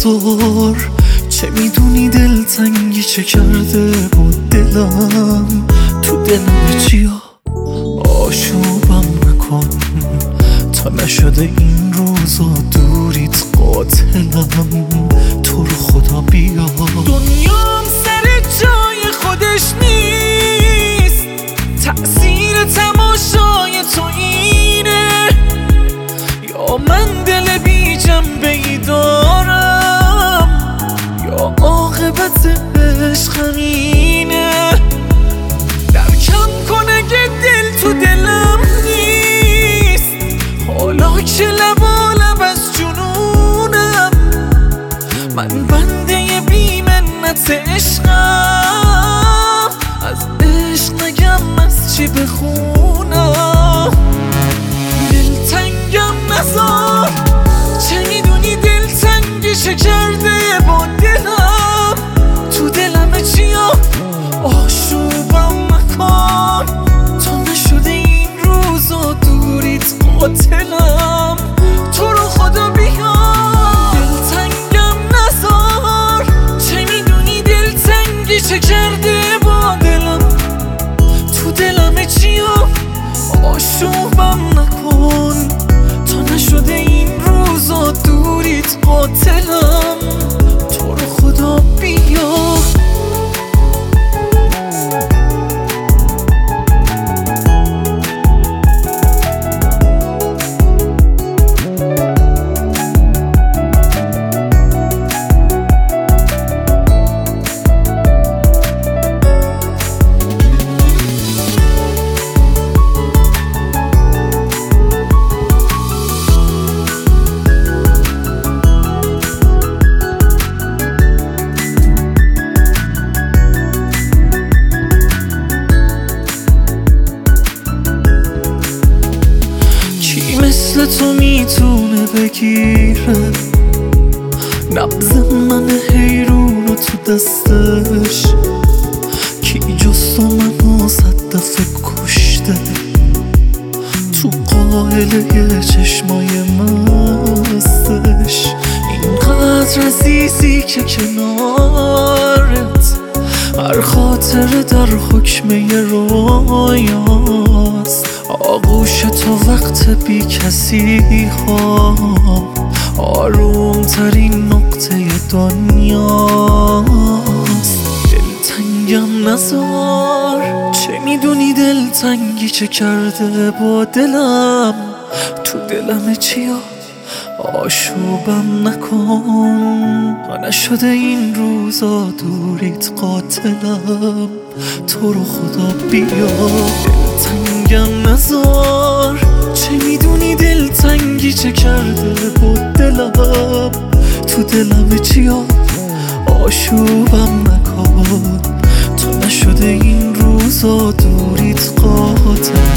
نزار. چه میدونی دلتنگی چه کرده با دلم، تو دلم چیا آشوبم نکن تا نشده این روزا دوریت قاتلم. تو رو خدا بیا. دنیام سر جای خودش نیست، تأثیر تماشای تو اینه، یا من دل بی جنبه ای دارم یا عاقبت عشق همینه. درکم کن اگه دل تو دلم نیست، حالا که لبالب از جنونم، من بنده بی منت عشقم، از عشق نگم از چی بخونم. دلتنگم نزار، چه میدونی دلتنگی چه کرده با دلم، تو دلم چیا آشوبم مکن تا نشده این روزا دوریت قاتلم. تو رو خدا بیا. دلتنگم نزار، چه میدونی دلتنگی چه کرده با دلم، تو دلم چیا آشوبم نکن تا نشده این روزا دوریت قاتلم. تو رو خدا بیا. مثل تو میتونه بگیره نبض من حیرون رو تو دستش، کی جز تو منو 100 دفعه کشته تو قاهله چشمای مستش. اینقدر عزیزی که کنارت هر خاطره در حکمه رویاست، آغوش تو وقت بی کسی ها آروم ترین نقطه دنیاست. دلتنگم نزار، چه میدونی دلتنگی چه کرده با دلم، تو دلم چیا آشوبم نکن تا نشده این روزا دوریت قاتلم. تو رو خدا بیا. دلتنگم نزار، چه میدونی دلتنگی چه کرده با دلم، تو دلم چیا آشوبم نکن تا نشده این روزا دوریت قاتلم.